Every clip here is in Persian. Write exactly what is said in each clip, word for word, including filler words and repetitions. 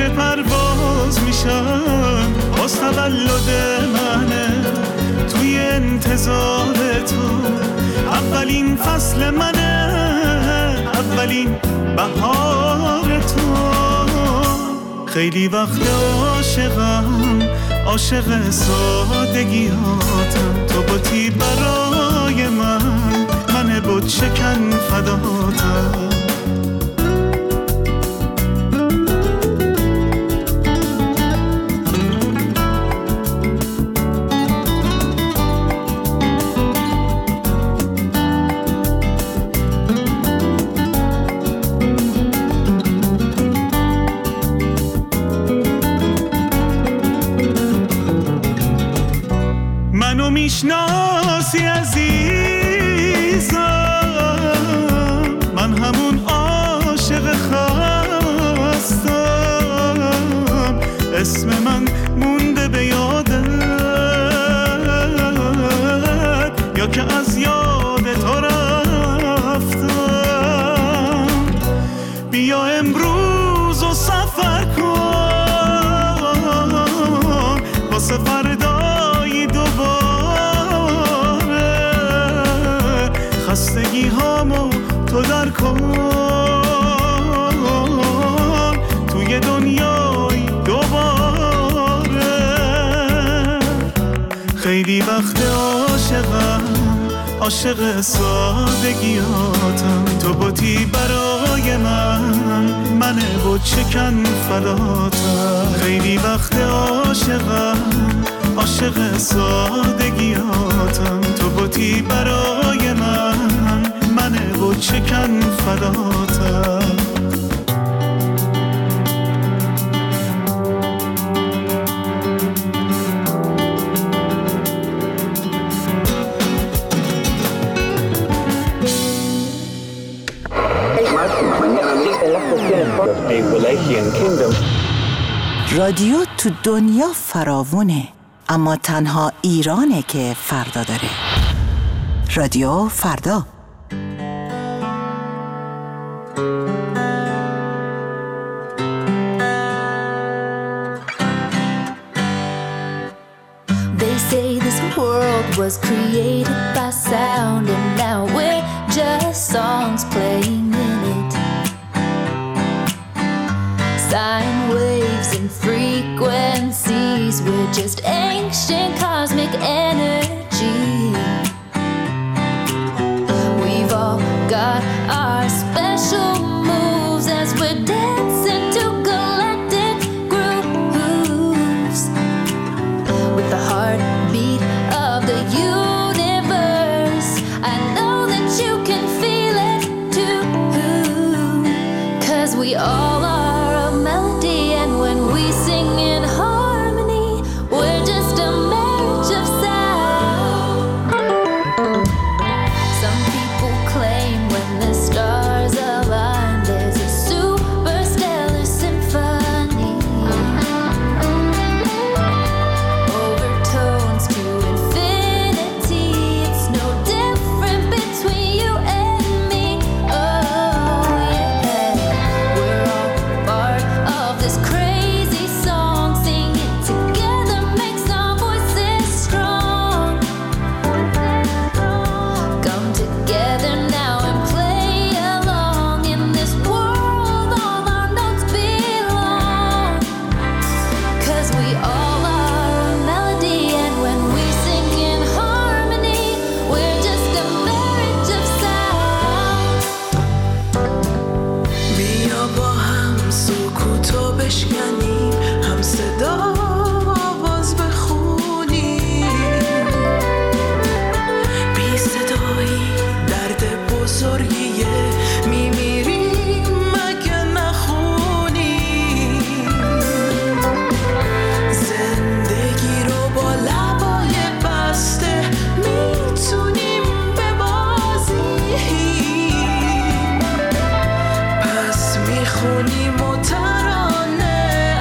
که پرواز میشم باز تولد منه توی انتظار تو. اولین فصل منه، اولین بهار تو. خیلی وقت عاشقم، عاشق سادگیاتم. تو بودی برای من، من بود شکن فداتم. منو میشناسی عزیزم، من همون عاشق خستم. اسم من مونده به یادت یا که از یاد تو رفتم. بیا امروز و سفر کن واسه فردای دوباره. خستگی هامو تو در کن توی دنیای دوباره. خیلی وقت عاشقم، عاشق سادگیاتم. تو بودی برای من، من بود شکن فداتم. خیلی وقت عاشقم، عاشق سادگیاتم. تو بودی برای من، من بود شکن فداتم. رادیو تو دنیا فراوونه، اما تنها ایرانه که فردا داره. رادیو فردا. They say this world was created by sound, and now we're just songs playing in it. Sine waves and frequencies, we're just ancient cosmic energy. We've all got our special moves as we're dancing to galactic grooves. With the heartbeat of the universe, I know that you can feel it too. 'Cause we all are a melody, and when we sing in harmony, we're just a marriage of sound. Some people claim when the stars align, there's a superstellar symphony. Overtones to infinity, it's no different between you and me. Oh yeah, we're all part of this crazy song. Sing it together makes our voices strong. Come together now and play along. In this world all our notes belong. 'Cause we all are a melody, and when we sing in harmony, we're just a marriage of sound. بیا با هم سکوتو بشکنیم، هم صدا آواز بخونیم. بی صدایی درد بزرگیه، میمیریم مگه نخونیم. زندگی رو با لبای بسته میتونیم ببازیم. پس میخونیم و ترانه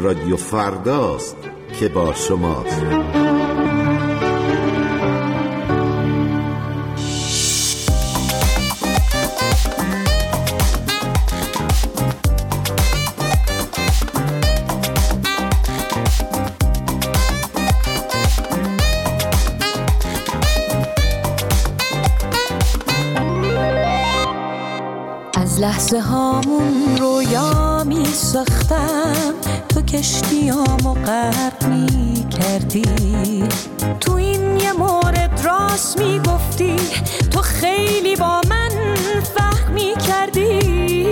رادیو فرداست که با شماست. از لحظه هامون رویا می ساختم، تو کشتیامو غرق می کردی. تو این یه مورد راست می گفتی، تو خیلی با من فهمی کردی.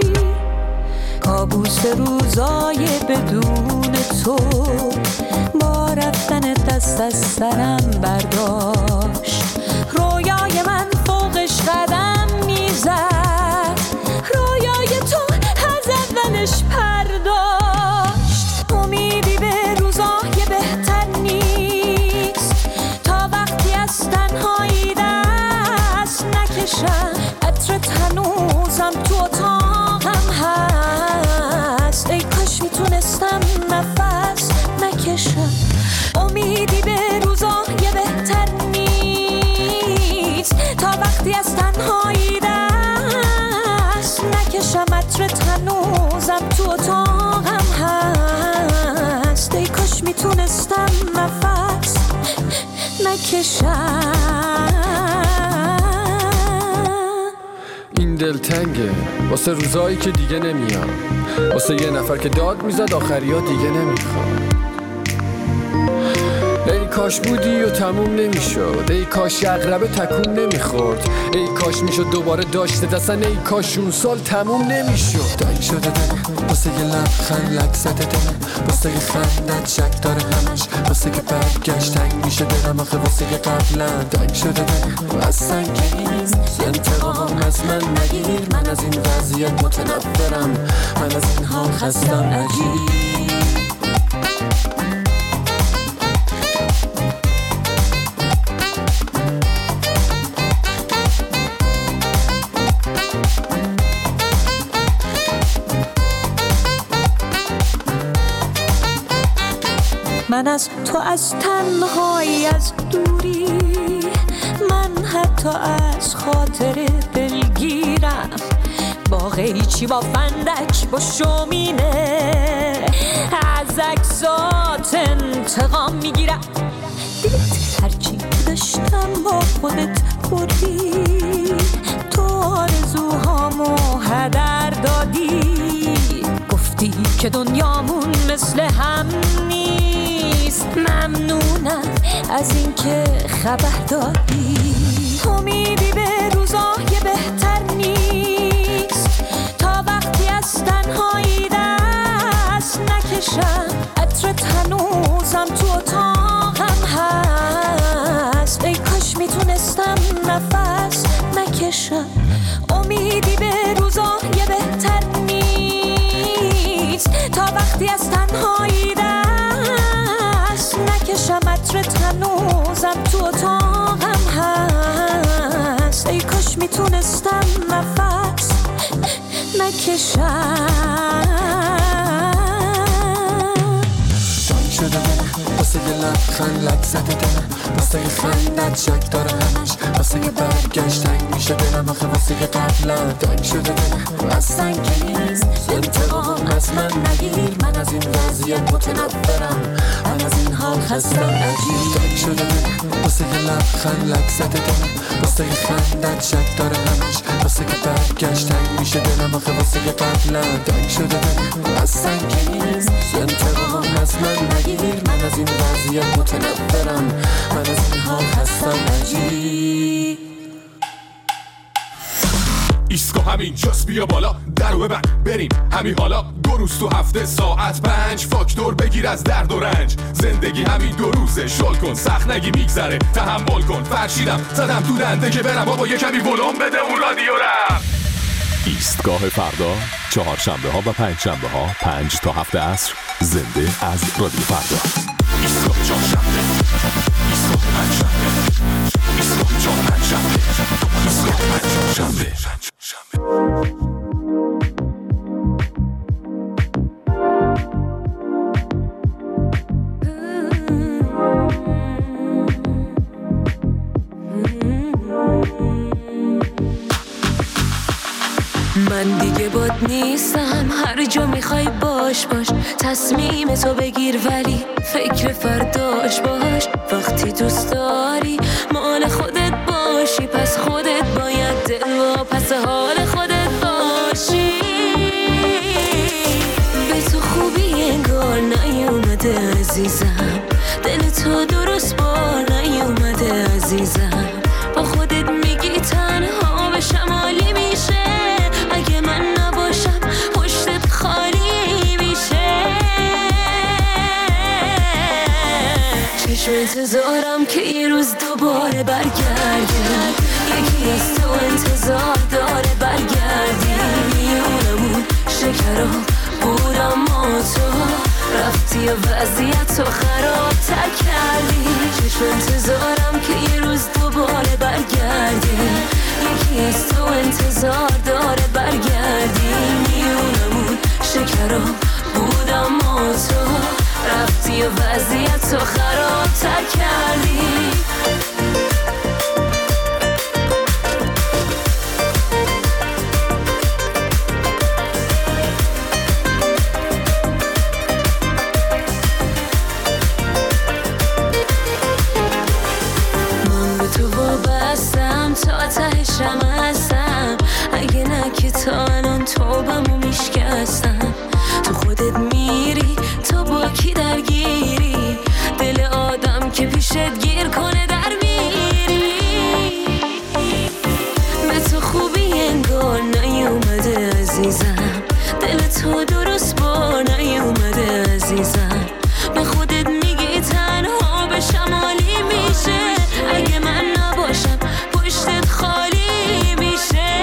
کابوس روزای بدون تو با رفتن دست از سرم برداشت. رویای من فوقش قدم می زد، رویای تو از اولش پرداشت. امیدی به روزای بهتر نیست تا وقتی از تنهایی دست نکشم. عطرت هنوزم تو اتاقم هست، ای کاش میتونستم نفس نکشم. امیدی به روزای بهتر نیست تا وقتی از تنهایی دست نکشم. عطرت هنوزم تو اتاقم هست، ای کاش میتونستم نفس نکشم. این دلتنگه واسه روزایی که دیگه نمیان، واسه یه نفر که داد میزد آخریا دیگه نمیخواد. ای کاش بودی و تموم نمیشد، ای کاش اغربه تکون نمیخورد، ای کاش میشد دوباره داشته دستن، ای کاش اون سال تموم نمیشد. دنگ شده دلم واسه یه لبخند لک زده دلم، واسه یه خندت شک داره همش، واسه که برگشت تنگ میشه دلم آخه واسه یه قبلا. دنگ شده دلم از سنگی نیست، انتقام از من نگیر، من از این وضعیت متنفرم، من از این حال خستم عجیب. من از تو از تنهایی از دوری، من حتی از خاطر دلگیرم. با قیچی با فندک با شومینه از عکسات انتقام میگیرم. دیدت هرچی داشتم با خودت بردی، تو آرزوهامو هدر دادی. گفتی که دنیامون مثل هم نیست، ممنونم از این که خبر دادی. امیدی به روزای بهتر نیست تا وقتی از تنهایی دست نکشم. عطرت هنوزم تو اتاقم هست، ای کاش میتونستم نفس نکشم. امیدی به روزای بهتر نیست تا وقتی از تنهایی دست نکشم. عطرت هنوزم تو اتاقم هست، ای کاش میتونستم نفس نکشم. دنگ شده دلم واسه یه لبخند لک زده دلم، واسه یه خندت شک داره همش، واسه یه برگشت تنگ میشه دلم آخه واسه یه قبلا. دنگ شده دلم از سنگی نیست، انتقام از من نگیر، من از این وضعیت متنفرم، من از این حال خستم عجیب. دنگ شده دلم واسه یه لبخند لک زده دلم، واسه یه خندت شک داره همش، واسه یه برگشت تنگ میشه دلم آخه واسه یه قبلا. دنگ شده دلم از سنگی نیست، انتقام از من نگیر، من از این وضعیت متنفرم، من از این حال خستم عجیب. ایسکو همین جاست بیا بالا درو ببند بریم همین حالا. دو روز تو هفته ساعت پنج فاکتور بگیر از درد و رنج. زندگی همین دو روزه شل کن سخت نگی میگذره تحمل کن. فرشیدم زدم تو دنده که برم بابا یه کمی ولوم بده اون رادیو رم. ایستگاه فردا چهارشنبه ها و پنج شنبه ها پنج تا هفت عصر زنده از رادیو فردا. ایستگاه چهارشنبه ایستگاه پنج شنبه ایستگاه چهار پنج شنبه ایستگاه پنج شنبه. نیستم، هر جا میخوای باش باش، تصمیم تو بگیر ولی فکر فرداش باش. وقتی دوست داری مال خودت باشی، پس خودت باید دل و پس حال خودت باشی. به تو خوبی انگار نیومده عزیزم، دل تو درست بار نیومده عزیزم. با خودت میگی تنها به شمالی میشه، اگه من نباشم پشتت خالی میشه. چشم انتظارم که یه روز دوباره برگردی، یکی از تو انتظار داره برگردی. میونمون شکرام بود اما تو رفتی و وضعیت تو خراب تر کردی. چشم انتظارم که یه روز دوباره برگردی، یکی از تو انتظار داره برگردی. میونمون شکرام بود اما تو رفتی و وضعیت تو خراب تر کردی. تا تهشم هستم، اگه نه که تا الان توبمو میشکستم. تو خودت میری تو با کی درگیری، دل آدم که پیشت گیر کنه در میری. به تو خوبی انگار نیومده عزیزم، دل تو درست بار نیومده عزیزم. به خودت میگی تنها به شمالی میشه، اگه من نباشم پشتت خالی میشه.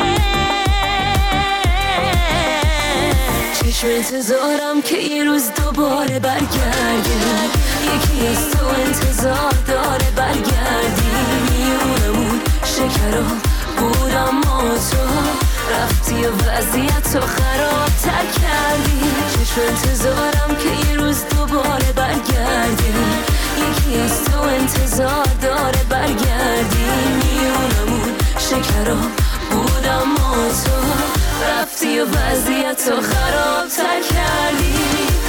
چشم انتظارم که یه روز دوباره برگردی، یکی از تو انتظار داره برگردی. میونمون شکرام بود اما تو رفتی و وضعیت تو خراب تر کردی. چشم انتظارم که یه روز دوباره برگردی، یکی از تو انتظار داره برگردی. میونمون شکرام بود اما تو رفتی و وضعیت تو خراب تر کردی.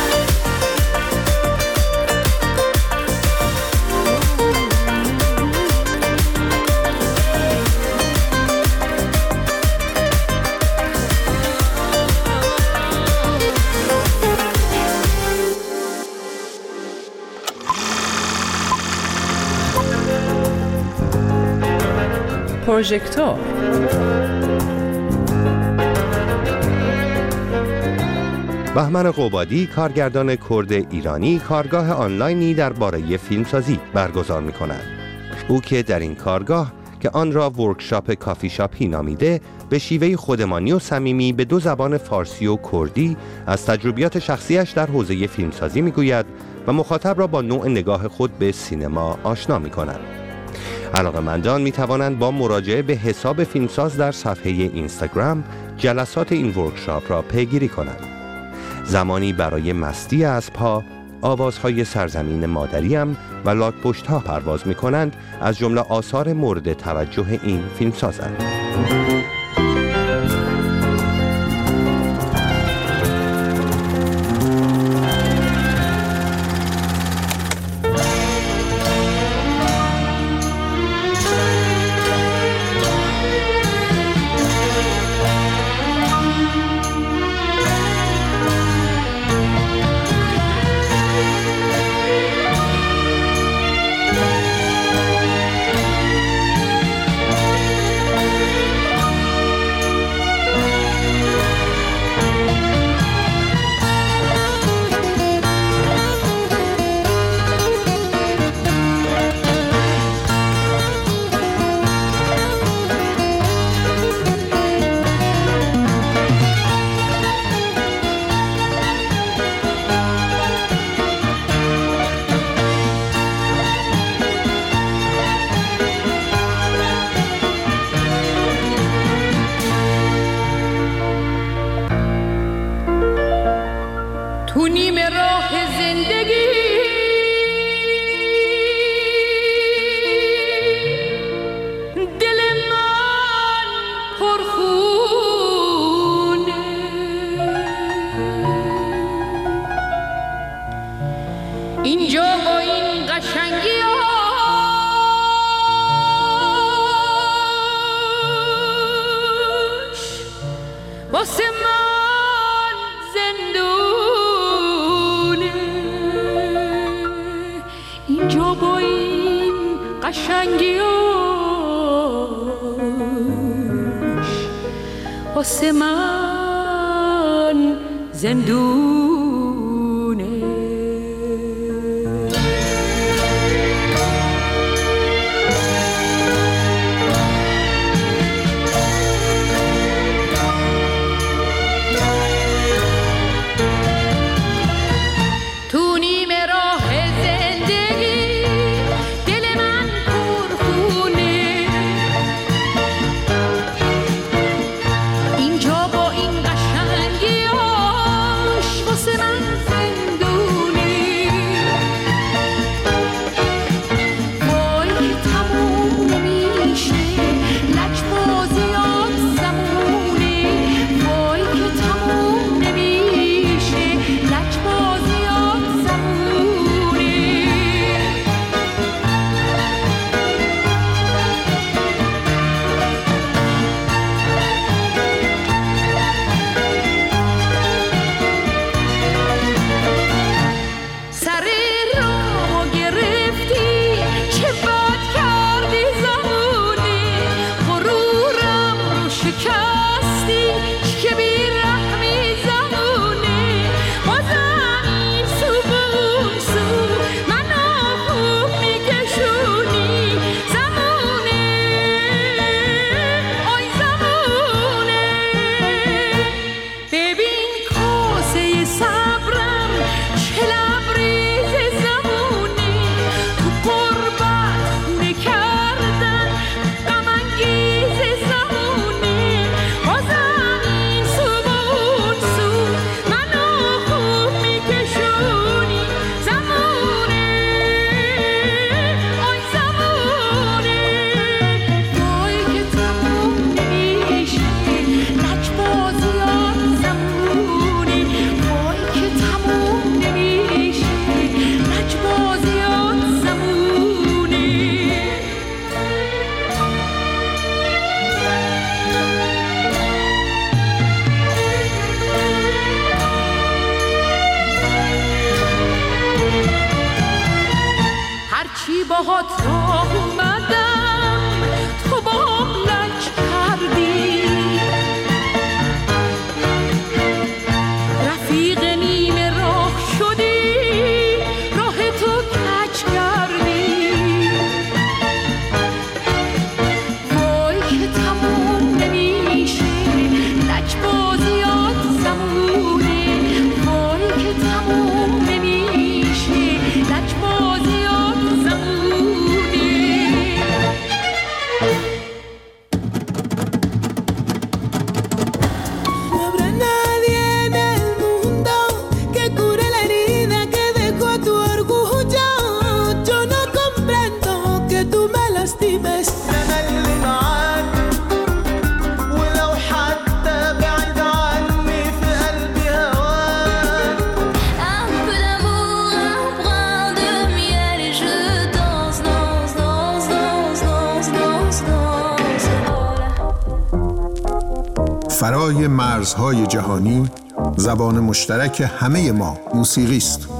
پروژکتور بهمن قبادی، کارگردان کرد ایرانی، کارگاه آنلاینی درباره فیلمسازی برگزار می‌کند. او که در این کارگاه که آن را ورکشاپ کافی شاپی نامیده، به شیوه خودمانی و صمیمی به دو زبان فارسی و کردی از تجربیات شخصیش در حوزه فیلمسازی می‌گوید و مخاطب را با نوع نگاه خود به سینما آشنا می‌کند. علاقه‌مندان می‌توانند با مراجعه به حساب فیلمساز در صفحه اینستاگرام جلسات این ورکشاپ را پیگیری کنند. زمانی برای مستی اسب‌ها، آوازهای سرزمین مادریم و لاک‌پشت‌ها پرواز می‌کنند، از جمله آثار مورد توجه این فیلمسازند. دل من پرخونه واسه من زندونه. فرای مرزهای جهانی، زبان مشترک همه ما موسیقی است.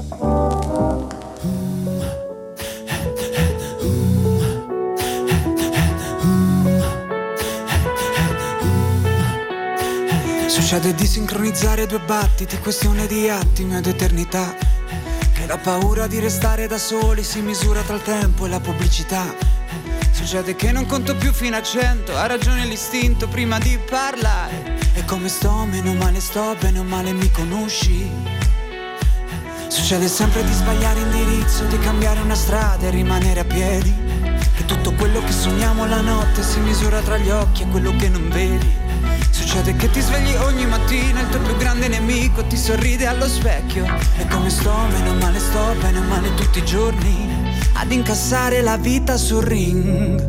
Succede di sincronizzare due battiti, questione di attimi ed eternità, che la paura di restare da soli si misura tra il tempo e la pubblicità. Succede che non conto più fino a cento, ha ragione l'istinto prima di parlare. E come sto, meno male sto, bene o male mi conosci. Succede sempre di sbagliare indirizzo, di cambiare una strada e rimanere a piedi. E tutto quello che sogniamo la notte si misura tra gli occhi e quello che non vedi. Succede che ti svegli ogni mattina, il tuo più grande nemico ti sorride allo specchio. E come sto, meno male sto, bene o male tutti i giorni, ad incassare la vita sul ring,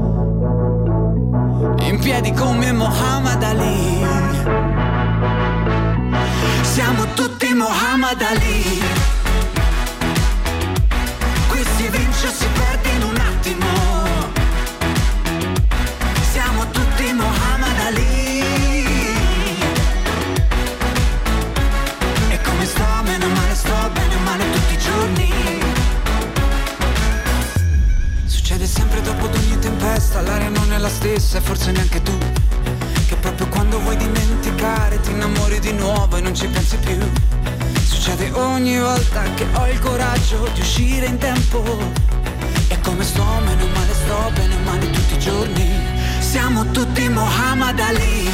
in piedi come Muhammad Ali. Siamo tutti Muhammad Ali. Qui si vince o si perde in un attimo. Siamo tutti Muhammad Ali. E come sto, meno male sto, bene o male tutti i giorni. Succede sempre dopo ad ogni tempesta, l'aria non è la stessa e forse neanche tu, che proprio quando vuoi di meno volta che ho il coraggio di uscire in tempo. E come sto, meno male sto, bene o male tutti i giorni. Siamo tutti Muhammad Ali.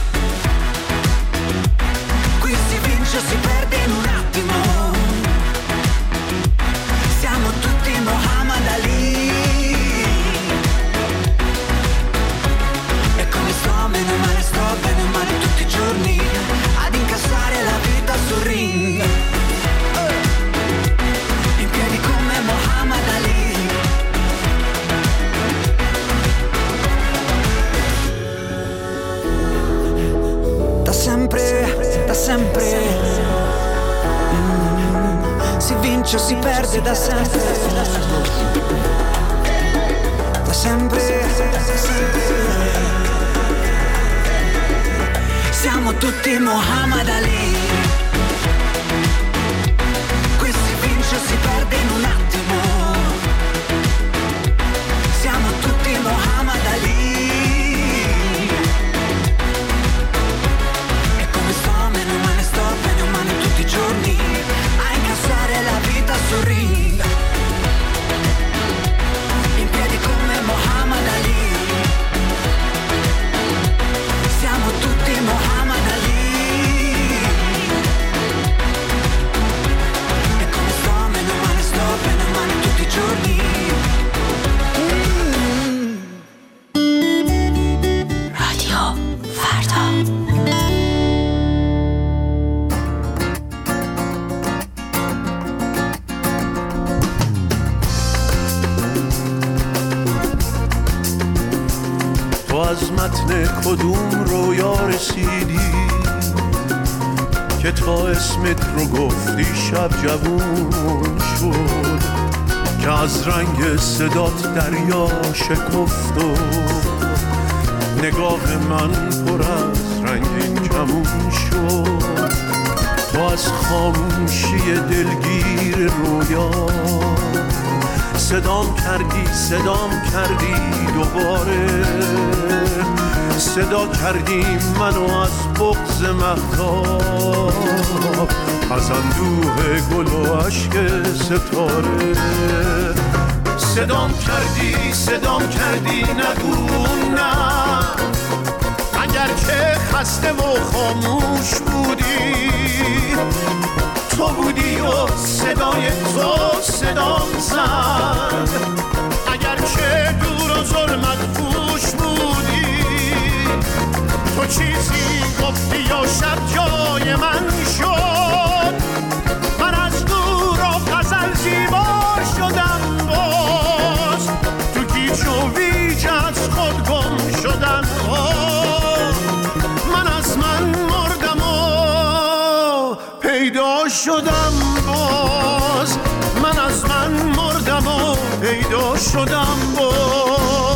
Qui si vince o si perde in un attimo. Siamo tutti Muhammad Ali. E come sto, meno male sto, bene o male tutti i giorni. Ad incassare la vita sul ring. In piedi come Muhammad Ali. Da sempre, da sempre mm, si vince o si perde da sempre. Da sempre, da sempre. Siamo tutti Muhammad Ali. Qui si vince o si perde in un attimo. Siamo tutti Muhammad Ali. E come sto, meno male sto, bene o male tutti i giorni. A incassare la vita sul ring. In piedi come Muhammad Ali. Siamo tutti Muhammad Ali. E come sto, meno male sto, bene o male tutti i giorni. mm. Radio Farda. تو از متن کدوم رویا رسیدی که تا اسمت رو گفتی شب جوون شد، که از رنگ صدات دریا شکفت و نگاه من پر از رنگین کمون شد. تو از خاموشی دلگیر رویا صدام کردی صدام کردی دوباره، صدا کردی منو از بغض مهتاب، از اندوه گل و عشق ستاره. صدام کردی صدام کردی نگو نه، اگر که خسته و خاموش بودی تو بودی و صدای تو صدام زد، اگر که دور و ظلمت پوش بودی تو چیزی گفتی یا شب جای من شد. من از دور و غزل زیبا شدم باز، تو گیج و ویج از خود گم شدم باز. من از من مردم و پیدا شدم باز، من از من مردم و پیدا شدم باز.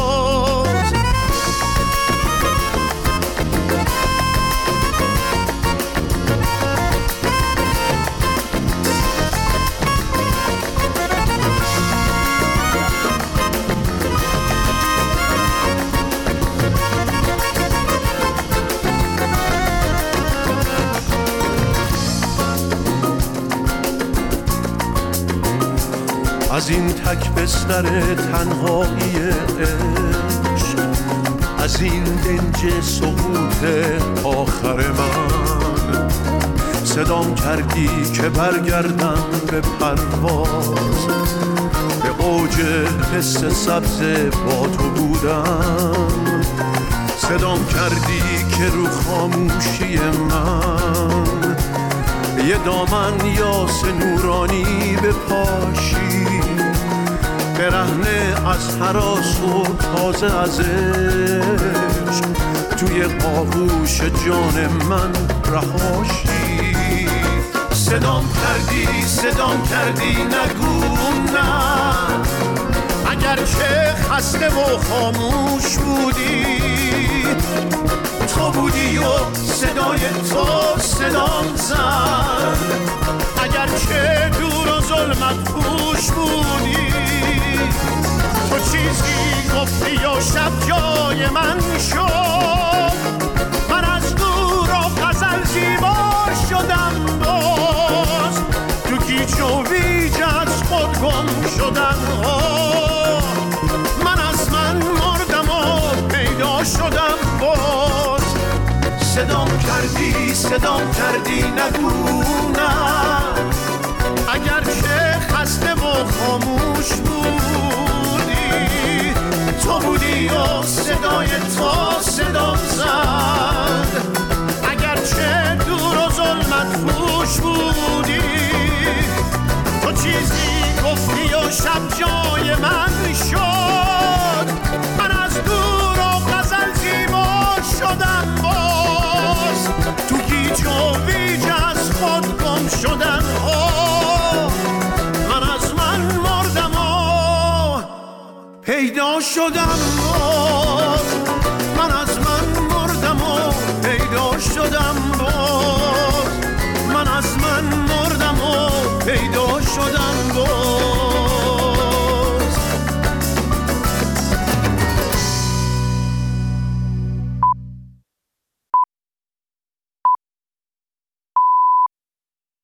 از این تک بستر تنهایی عشق، از این دنج سقوط آخر من، صدام کردی که برگردم به پرواز، به اوج حس سبز با تو بودم. صدام کردی که رو خاموشی من یه دامن یاس نورانی بپاشی، برهنه از هراس و تازه از عشق توی آغوش جان من رهاشی. صدام کردی صدام کردی نگو نه، اگر که خسته و خاموش بودی تو بودی و صدای تو صدام زد، اگر که دور و ظلمت پوش بودی تو چیزی گفتی یا شب جای من شد. من از دور و غزل زیبا شدم باز، تو گیج آوردی صدام کردی نگو نه، اگرچه خسته و خاموش بودی تو بودی و صدای تو صدام زد، اگرچه دور و ظلمت پوش بودی تو چیزی گفتی و شب جای من شد، من از دور و غزل زیبا شدم باز، تو گیج و ویج از خود گم شدم، من از من مردم و پیدا شدم.